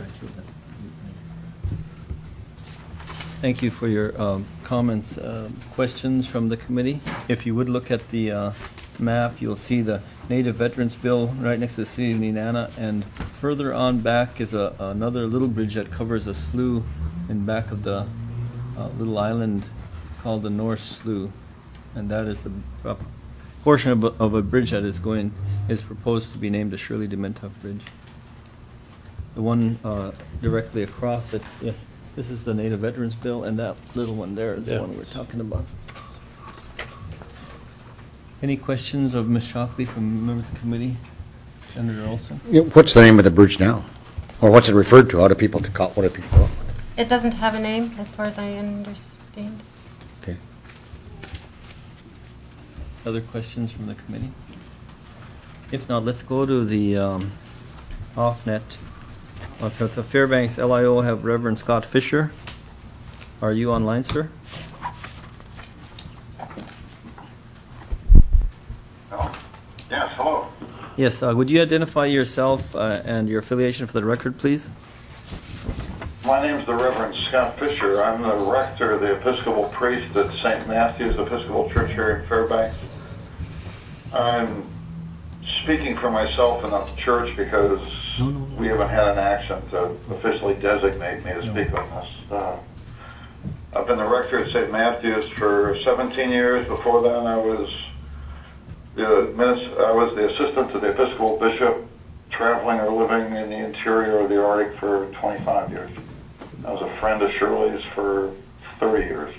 Thank you for your um, comments, uh, questions from the committee. If you would look at the uh, map, you'll see the Native Veterans Bill right next to the city of Nenana, and further on back is a, another little bridge that covers a slough in back of the uh, little island called the North Slough, and that is the uh, portion of a, of a bridge that is going is proposed to be named the Shirley Dementive Bridge. The one uh, directly across it, yes, this is the Native Veterans Bill, and that little one there is Yeah. the one we're talking about. Any questions of Miz Shockley from members of the committee? Senator Olson? Yeah, what's the name of the bridge now? Or what's it referred to? How do people to call, what do people call it? It doesn't have a name, as far as I understand. Okay. Other questions from the committee? If not, let's go to the um, off-net. Uh, for the Fairbanks L I O, have Reverend Scott Fisher. Are you online, sir? Yes, hello. Yes, uh, would you identify yourself uh, and your affiliation for the record, please? My name is the Reverend Scott Fisher. I'm the rector, the Episcopal priest at Saint Matthew's Episcopal Church here in Fairbanks. I'm speaking for myself and the church because no, no, no. we haven't had an action to officially designate me to no. speak on this. Uh, I've been the rector at Saint Matthew's for seventeen years. Before then, I was the I was the assistant to the Episcopal bishop, traveling or living in the interior of the Arctic for twenty-five years. I was a friend of Shirley's for thirty years.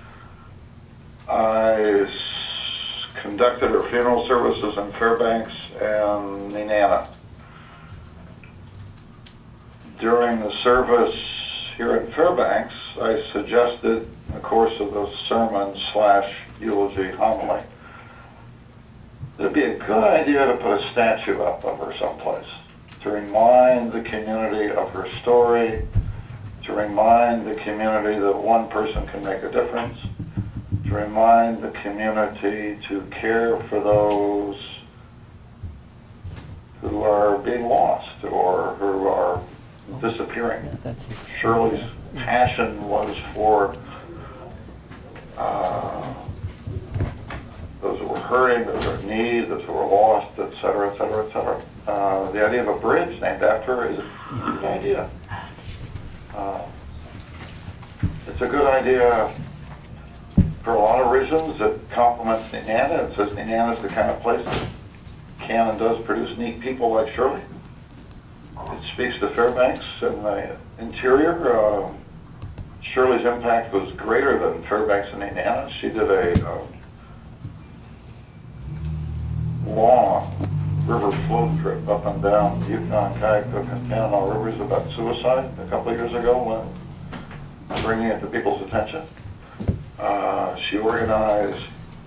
I s- conducted her funeral services in Fairbanks and Nenana. During the service here in Fairbanks, I suggested in the course of the sermon slash eulogy homily, it'd be a good idea to put a statue up of her someplace to remind the community of her story, to remind the community that one person can make a difference, to remind the community to care for those who are being lost or who are disappearing. Shirley's passion was for uh, those who were hurting, those who were in need, those who were lost, et cetera, et cetera, et cetera. Uh, the idea of a bridge named after her is a good idea. Uh, it's a good idea for a lot of reasons. It complements Nenana. It says Nenana is the kind of place that can and does produce neat people like Shirley. It speaks to Fairbanks and the interior. Uh, Shirley's impact was greater than Fairbanks and Nenana. She did a uh, long river float trip up and down the Yukon, Kayak, and Tanana rivers about suicide a couple of years ago, when bringing it to people's attention. Uh, she organized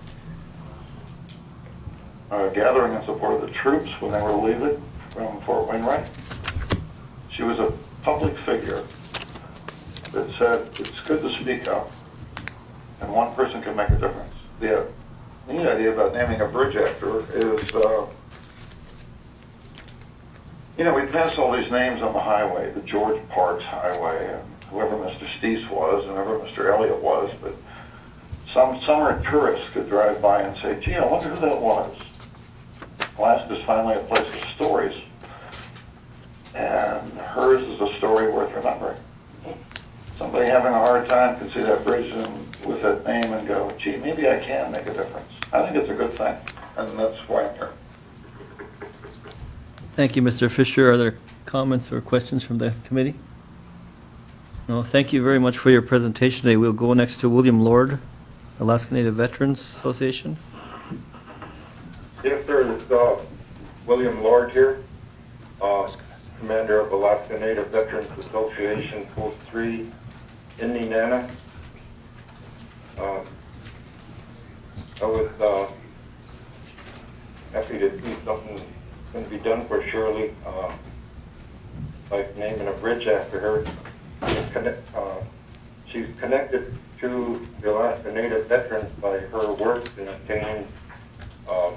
a gathering in support of the troops when they were leaving from Fort Wainwright. She was a public figure that said it's good to speak up, and one person can make a difference. The neat idea about naming a bridge after her is, uh, you know, we pass all these names on the highway, the George Parks Highway, and whoever Mister Steese was, and whoever Mister Elliott was, but some summer tourists could drive by and say, gee, I wonder who that was. Alaska's finally a place of stories, and hers is a story worth remembering. Somebody having a hard time can see that bridge and, with that name and go, gee, maybe I can make a difference. I think it's a good thing, and that's why I'm here. Thank you, Mister Fisher. Are there comments or questions from the committee? No, thank you very much for your presentation today. We'll go next to William Lord, Alaska Native Veterans Association. Yes, sir. This is uh, William Lord here, uh, commander of Alaska Native Veterans Association, Post three in Nenana. Uh, I was uh, happy to see something going to be done for Shirley, uh, like naming a bridge after her. Connect, uh, she's connected to the Alaska Native veterans by her work in obtaining um,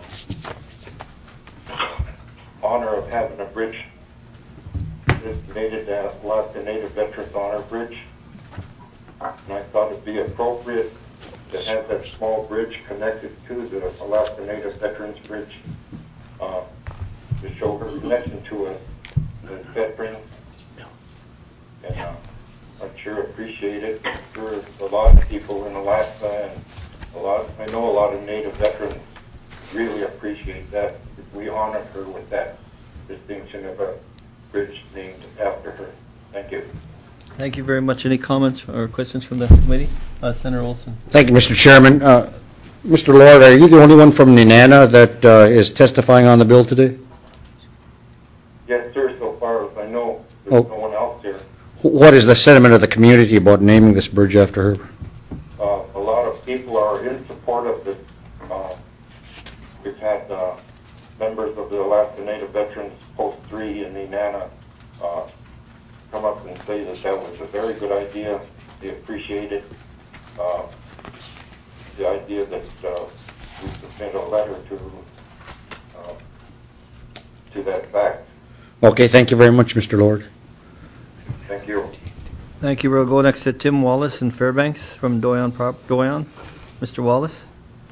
honor of having a bridge designated as Alaska Native Veterans Honor Bridge. And I thought it'd be appropriate to have that small bridge connected to the Alaska Native Veterans Bridge uh, to show her connection to us as veterans. And uh, I'd sure appreciate it. I'm sure a lot of people in Alaska and a lot, I know a lot of Native veterans really appreciate that. We honor her with that distinction of a bridge named after her. Thank you. Thank you very much. Any comments or questions from the committee? Uh, Senator Olson. Thank you, Mister Chairman. Uh, Mister Lord, are you the only one from Nenana that uh, is testifying on the bill today? Yes, sir, so far as I know, Oh. there's no one else here. What is the sentiment of the community about naming this bridge after her? Uh, a lot of people are in support of this. Uh, we've had uh, members of the Alaska Native Veterans Post three in Nenana uh, come up and say that that was a very good idea. They appreciate it. Uh, the idea that uh, we submit a letter to uh, to that fact. Okay, thank you very much, Mister Lord. Thank you. Thank you. We'll go next to Tim Wallace in Fairbanks from Doyon Prop, Doyon. Mister Wallace?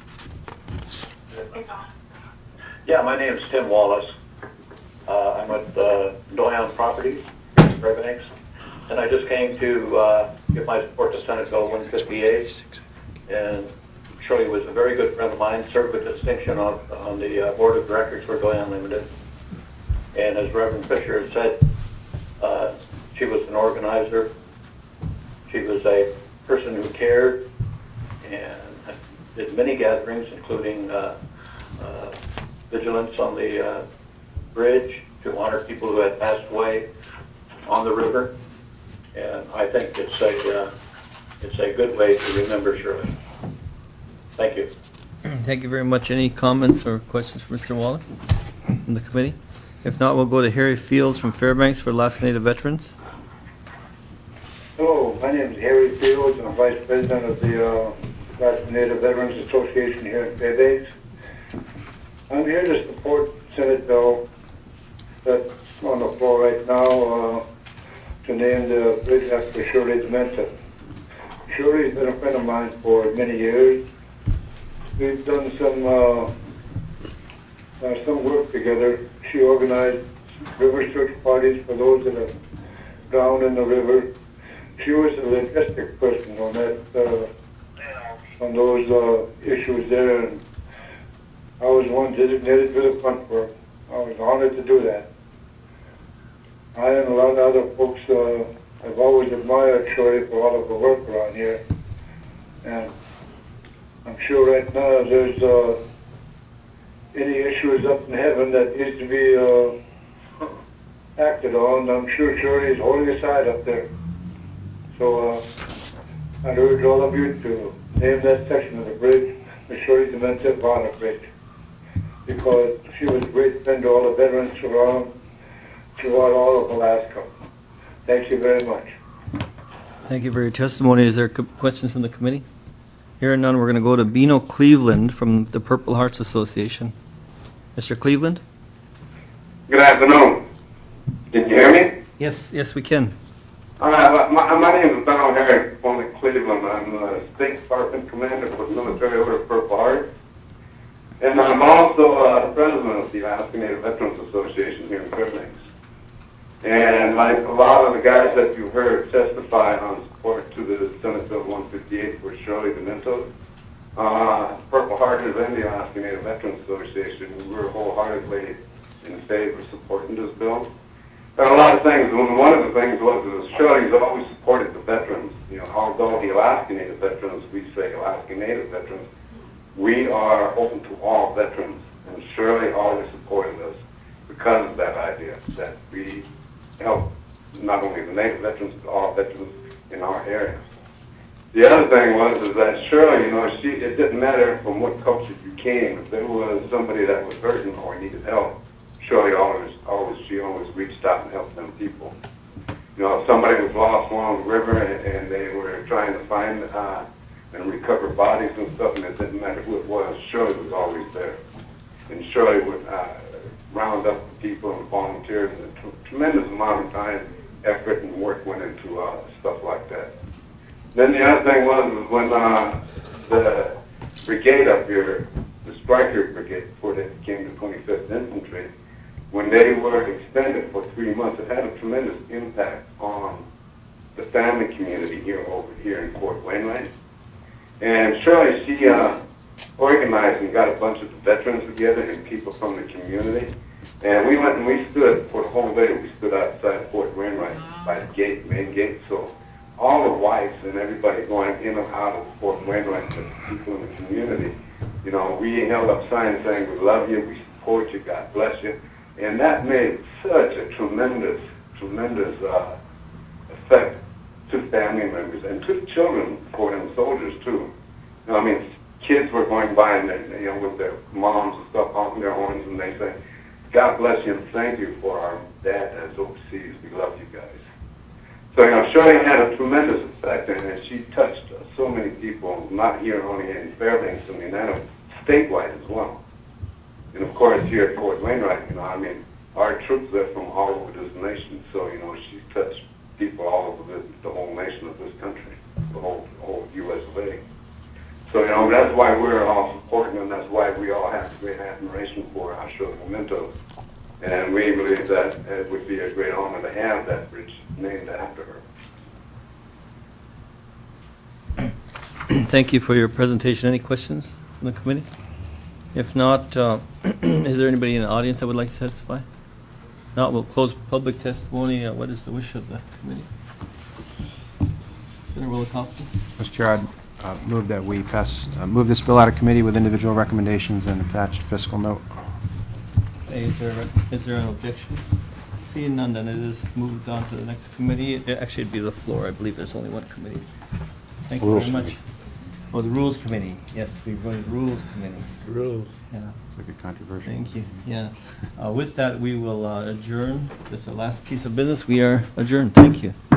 Yeah, my name is Tim Wallace. Uh, I'm with uh, Doyon Properties, Fairbanks, and I just came to uh, give my support to Senate Bill one fifty-eight. And Shirley was a very good friend of mine, served with distinction on, on the uh, board of directors for Doyon Limited. And as Reverend Fisher had said, uh, she was an organizer. She was a person who cared and did many gatherings, including uh, uh, vigilance on the uh, bridge to honor people who had passed away on the river. And I think it's a uh, it's a good way to remember Shirley. Thank you. Thank you very much. Any comments or questions for Mister Wallace from the committee? If not, we'll go to Harry Fields from Fairbanks for Alaska Native Veterans. Hello, my name is Harry Fields. I'm Vice President of the uh, Alaska Native Veterans Association here in Fairbanks. I'm here to support Senate bill that's on the floor right now uh, to name the bridge after Shirley Dementa. Shirley's been a friend of mine for many years. We've done some uh, uh, some work together. She organized river search parties for those that have drowned in the river. She was a logistic person on that uh, on those uh, issues there, and I was one designated to the front for her. I was honored to do that. I and a lot of other folks uh, have always admired Shirley for all of her work around here, and I'm sure right now there's uh, any issues up in heaven that needs to be uh, acted on. I'm sure Shirley's holding a side up there. So uh, I'd urge all of you to name that section of the bridge the Shirley Dementa Bonner Bridge, because she was a great friend to all the veterans throughout, throughout all of Alaska. Thank you very much. Thank you for your testimony. Is there co- questions from the committee? Hearing none, we're going to go to Bino Cleveland from the Purple Hearts Association. Mister Cleveland? Good afternoon. Can you hear me? Yes, yes, we can. All right, my, my name is Donald Harris from Cleveland. I'm the State Department Commander for the Military Order of Purple Hearts. And I'm also uh, the president of the Alaska Native Veterans Association here in Fairbanks. And like a lot of the guys that you heard testify on support to the Senate Bill one fifty-eight for Shirley Dementa, uh, Purple Hearters and the Alaska Native Veterans Association, we were wholeheartedly in favor of supporting this bill. There are a lot of things. One of the things was that Shirley's always supported the veterans. You know, although the Alaska Native veterans, we say Alaska Native veterans, we are open to all veterans. And Shirley always supported us because of that idea, that we help not only the Native veterans, but all veterans in our area. The other thing was is that Shirley, you know, she it didn't matter from what culture you came. If there was somebody that was hurting or needed help, Shirley always, always, she always reached out and helped them people. You know, if somebody was lost along the river and, and they were trying to find uh, and recover bodies and stuff, and it didn't matter who it was, Shirley was always there. And Shirley would uh, round up the people and volunteers, and a t- tremendous amount of time, effort, and work went into uh, stuff like that. Then the other thing was, was when uh, the brigade up here, the Stryker Brigade, before they became the twenty-fifth Infantry, when they were extended for three months, it had a tremendous impact on the family community here over here in Fort Wainwright. And Shirley, she uh, organized and got a bunch of the veterans together and people from the community. And we went and we stood for the whole day. We stood outside Fort Wainwright by the gate, main gate. So all the wives and everybody going in and out of Fort Wainwright, the people in the community, You know, we held up signs saying, we love you, we support you, God bless you. And that made such a tremendous, tremendous uh, effect to family members and to the children for them soldiers, too. You know, I mean, kids were going by and, they, you know, with their moms and stuff honking their horns, and they say, God bless you and thank you for our dad that's overseas. We love you guys. So, you know, Shirley had a tremendous effect, and she touched uh, so many people, not here only in Fairbanks, Indiana, statewide as well. And of course, here at Fort Wainwright, you know, I mean, our troops are from all over this nation, so, you know, she's touched people all over the, the whole nation of this country, the whole, whole U S of A. So, you know, that's why we're all supporting, and that's why we all have great admiration for our Shirley Memento. And we believe that it would be a great honor to have that bridge named after her. Thank you for your presentation. Any questions from the committee? If not, uh, is there anybody in the audience that would like to testify? Not, we'll close public testimony. Uh, what is the wish of the committee? Senator Willikowski? Mister Chair, I'd uh, move that we pass, uh, move this bill out of committee with individual recommendations and attached fiscal note. Okay, is there, a, is there an objection? Seeing none, then it is moved on to the next committee. It, actually, it'd be the floor. I believe there's only one committee. Thank you Rules very much. Committee. Oh, the Rules Committee. Yes, we're going to Rules Committee. Rules. Yeah. It's like a controversial. Thank you. Yeah. Uh, with that, we will uh, adjourn. This is our last piece of business. We are adjourned. Thank you.